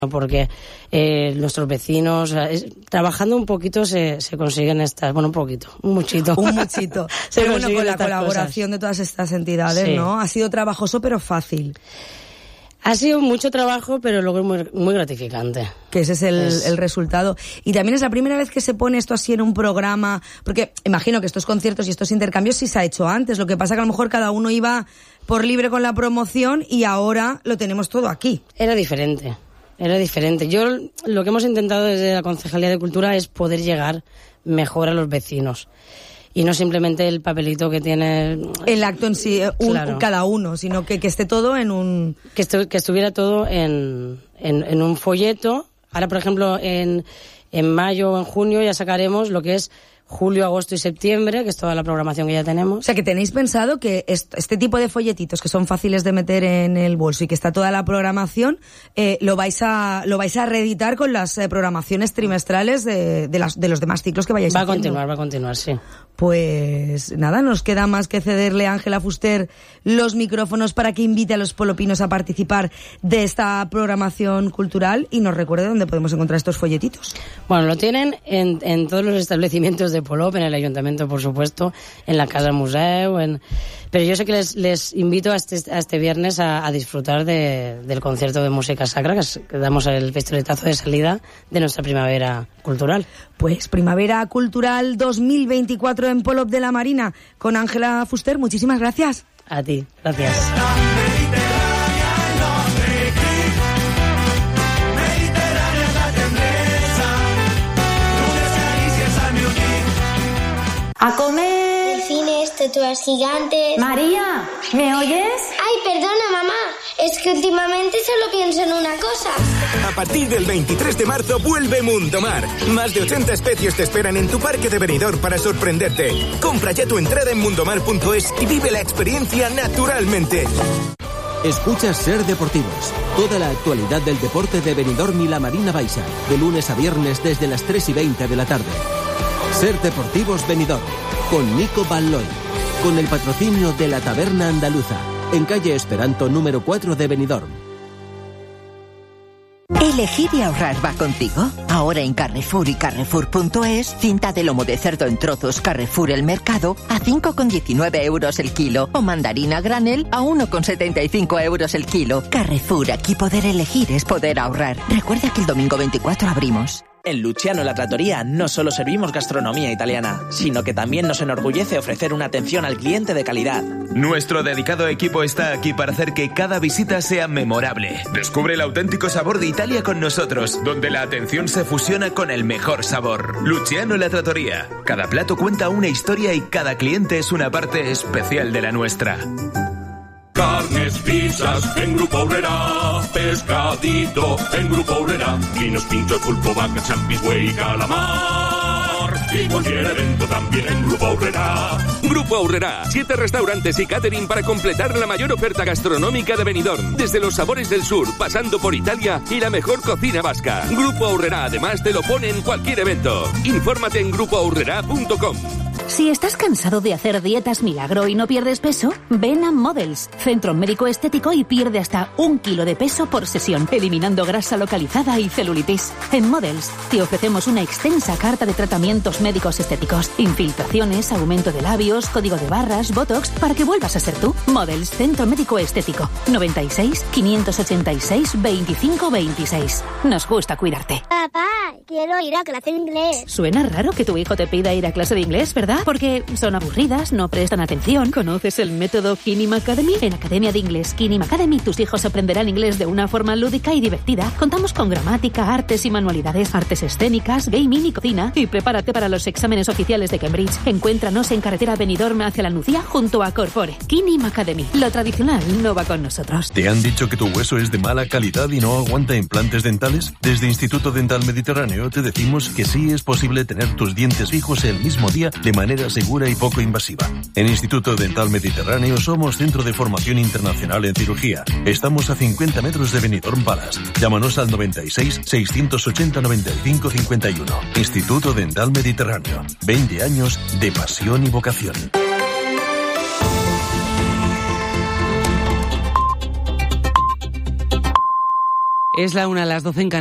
porque nuestros vecinos, trabajando un poquito se consiguen estas, bueno, un muchito. Pero bueno, con la colaboración cosas de todas estas entidades, sí, ¿no? Ha sido trabajoso pero fácil. Ha sido mucho trabajo, pero luego es muy, muy gratificante. Que ese es el resultado. Y también es la primera vez que se pone esto así en un programa, porque imagino que estos conciertos y estos intercambios sí se ha hecho antes. Lo que pasa que a lo mejor cada uno iba por libre con la promoción y ahora lo tenemos todo aquí. Era diferente. Yo, lo que hemos intentado desde la Concejalía de Cultura es poder llegar mejor a los vecinos. Y no simplemente el papelito que tiene el acto en sí, claro, cada uno, sino que esté todo en un... Que estuviera todo en un folleto. Ahora, por ejemplo, en mayo o en junio ya sacaremos lo que es julio, agosto y septiembre, que es toda la programación que ya tenemos. O sea, que tenéis pensado que este tipo de folletitos que son fáciles de meter en el bolso y que está toda la programación, lo vais a reeditar con las programaciones trimestrales de los demás ciclos que vayáis haciendo. Va a continuar, sí. Pues nada, nos queda más que cederle a Ángela Fuster los micrófonos para que invite a los polopinos a participar de esta programación cultural y nos recuerde dónde podemos encontrar estos folletitos. Bueno, lo tienen en todos los establecimientos de Polop, en el ayuntamiento, por supuesto, en la Casa Museu, pero yo sé que les invito a este viernes a disfrutar del concierto de música sacra, que damos el pistoletazo de salida de nuestra primavera cultural. Pues Primavera Cultural 2024 en Polop de la Marina con Ángela Fuster. Muchísimas gracias. A ti, gracias. ¡A comer! Delfines, estatuas gigantes... María, ¿me oyes? Ay, perdona, mamá. Es que últimamente solo pienso en una cosa. A partir del 23 de marzo vuelve Mundomar. Más de 80 especies te esperan en tu parque de Benidorm para sorprenderte. Compra ya tu entrada en mundomar.es y vive la experiencia naturalmente. Escuchas Ser Deportivos. Toda la actualidad del deporte de Benidorm y la Marina Baixa. De lunes a viernes desde las 3:20 de la tarde. Ser Deportivos Benidorm, con Nico Balloy, con el patrocinio de la Taberna Andaluza, en calle Esperanto número 4 de Benidorm. ¿Elegir y ahorrar va contigo? Ahora en Carrefour y Carrefour.es, cinta de lomo de cerdo en trozos Carrefour El Mercado a 5,19 euros el kilo o mandarina granel a 1,75 euros el kilo. Carrefour, aquí poder elegir es poder ahorrar. Recuerda que el domingo 24 abrimos. En Luciano La Trattoria no solo servimos gastronomía italiana, sino que también nos enorgullece ofrecer una atención al cliente de calidad. Nuestro dedicado equipo está aquí para hacer que cada visita sea memorable. Descubre el auténtico sabor de Italia con nosotros, donde la atención se fusiona con el mejor sabor. Luciano La Trattoria. Cada plato cuenta una historia y cada cliente es una parte especial de la nuestra. Carnes, pizzas en Grupo Aurrera, pescadito en Grupo Aurrera, vinos, pinchos, pulpo, vaca, champis, güey y calamar. Y cualquier evento también en Grupo Aurrera. Grupo Aurrera, 7 restaurantes y catering para completar la mayor oferta gastronómica de Benidorm. Desde los sabores del sur, pasando por Italia y la mejor cocina vasca. Grupo Aurrera además te lo pone en cualquier evento. Infórmate en grupoaurrera.com. Si estás cansado de hacer dietas milagro y no pierdes peso, ven a Models, centro médico estético, y pierde hasta 1 kilo de peso por sesión, eliminando grasa localizada y celulitis. En Models te ofrecemos una extensa carta de tratamientos médicos estéticos, infiltraciones, aumento de labios, código de barras, botox, para que vuelvas a ser tú. Models, centro médico estético, 96 586 25 26. Nos gusta cuidarte. Papá, quiero ir a clase de inglés. Suena raro que tu hijo te pida ir a clase de inglés, ¿verdad? Porque son aburridas, no prestan atención. ¿Conoces el método Kinim Academy? En Academia de Inglés Kinim Academy tus hijos aprenderán inglés de una forma lúdica y divertida. Contamos con gramática, artes y manualidades, artes escénicas, gaming y cocina. Y prepárate para los exámenes oficiales de Cambridge. Encuéntranos en carretera Benidorm hacia la Nucía junto a Corpore. Kinim Academy. Lo tradicional no va con nosotros. ¿Te han dicho que tu hueso es de mala calidad y no aguanta implantes dentales? Desde Instituto Dental Mediterráneo te decimos que sí es posible tener tus dientes fijos el mismo día de manera segura y poco invasiva. En Instituto Dental Mediterráneo somos centro de formación internacional en cirugía. Estamos a 50 metros de Benidorm Palace. Llámanos al 96 680 95 51. Instituto Dental Mediterráneo. 20 años de pasión y vocación. Es la 1, las 12 en Canarias.